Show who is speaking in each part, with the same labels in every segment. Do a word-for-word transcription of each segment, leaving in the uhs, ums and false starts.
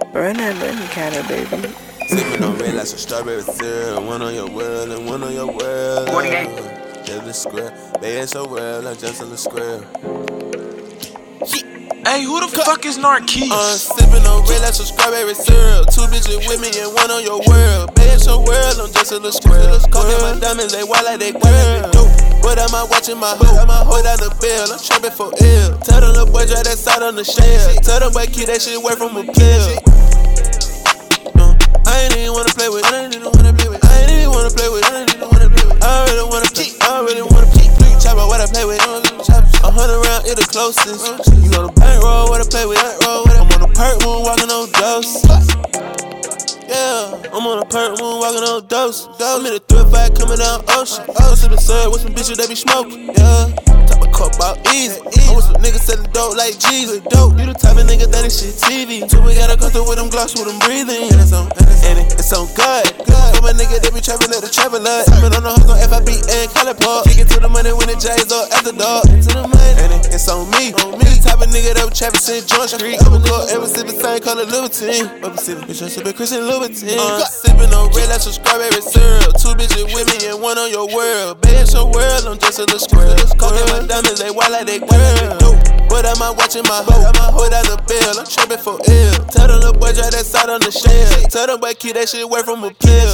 Speaker 1: Run that money counter, baby.
Speaker 2: Sipping on red like some strawberry syrup. One on your world and one on your world. Just a square. They ain't so well, I'm just a square.
Speaker 3: Hey, who the fuck is Narquise?
Speaker 2: Uh, sipping on red like some strawberry syrup. Two bitches with me and one on your world. Bay in your world, I'm just a little square. Coke in my diamonds, they wild like they girl. What am I watching my hoe? Hold down the bill, I'm trapping for ill. Tell them the boy dry that side on the shell. Tell them boy keep that shit away from a pill. No, I ain't even wanna play with. I ain't even wanna play with. I ain't even wanna play with. I ain't even wanna play with. I really wanna play. I really wanna play. Chop out what I play with. A hundred round, it the closest. You know the bankroll, what I play with. I'm on a perk moon, walking on dose. Yeah, I'm on a perk moon, walking on dose. I'm in a three five coming down ocean. I'm sipping syrup with some bitches that be smoking. Yeah, top of cup out easy. I'm with some niggas selling dope like Jesus. Dope, you the type of nigga that is shit T V. So we gotta go through with them glocks, with them breathing. And it's on, and it, it's on God. For my nigga, they be trapping at the trapper lot. Sipping on the hustle, F I B and Collar Park. Kick it to the money when the J's up after dark. To the money, and it, it's on me. On me, the type of nigga that was trapping Saint John Street. I'm a girl, ever sipping same color Louboutin. Up sipping, bitch, I'm sipping Christian Louboutin. Uh, sipping on red like some strawberry syrup. Two bitches with me and one on your world. Bay in your world, I'm just a little square. Coke in my diamonds, they wild like they girl. What am I watching my hoe? Hold down the bill, I'm trapping for ill. Tell them the boy dry that side on the shell. Tell them boy keep that shit away from a pill.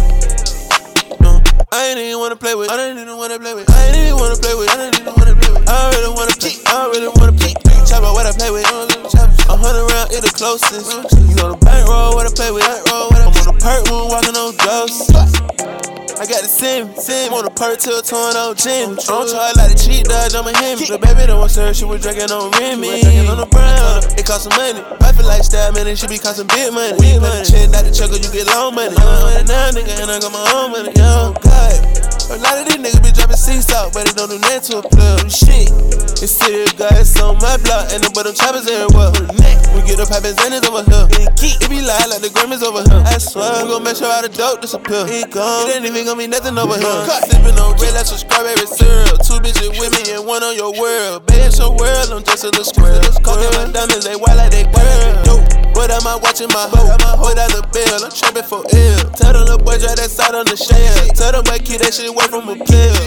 Speaker 2: No, I ain't even wanna play with. I ain't even wanna play with. I ain't even wanna play with. I ain't even wanna play with. I really wanna play. I really wanna play. Chop out what I play with. A hundred round, it the closest. You know the bankroll, what I play with. I'm on a perk moon, walking on dose. I got the sim, sim on the perk till torn on gym. I don't try like the cheat dodge, I'm a him. The baby don't want her, she was drinking on Remy. Drinking on the brown, it cost some money. I feel like style, man, it should be costing big money. We money, check out the chuckle, you get long money. I'm now, nigga, and I got my own money. Yo, God. A lot of these niggas be dropping seats out, but they don't do that to a plug. Shit, it's city of God, it's on my block, and the bottom choppers everywhere. We get up, having Xannies over here. It be live like the Grammys over here. I swear, we gon' make sure all the dope disappear. It gone, it ain't even gonna be nothing over here. Sipping on red like some strawberry syrup. Two bitches with me and one on your world. Bay in your world, I'm just a little square. Coke in my diamonds, they wild like they girl. What am I watching my hoe? Hold down the bill, I'm trapping for ill. Tell them the boy dry that side on the shell. Tell them boy keep that shit away from a pill.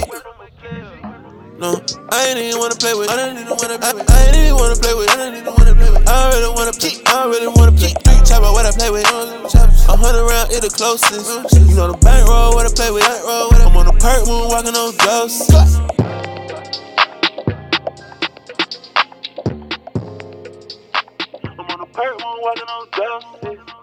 Speaker 2: No, I ain't even wanna play with. I ain't even wanna play with. I ain't even wanna play with. I ain't even wanna play with. I really wanna play. I really wanna play. Chop out what I play with. A hundred round, it the closest. You know the bankroll, what I play with. I'm on a perk moon, walking on dose. I'm on a perk moon, walking on dose.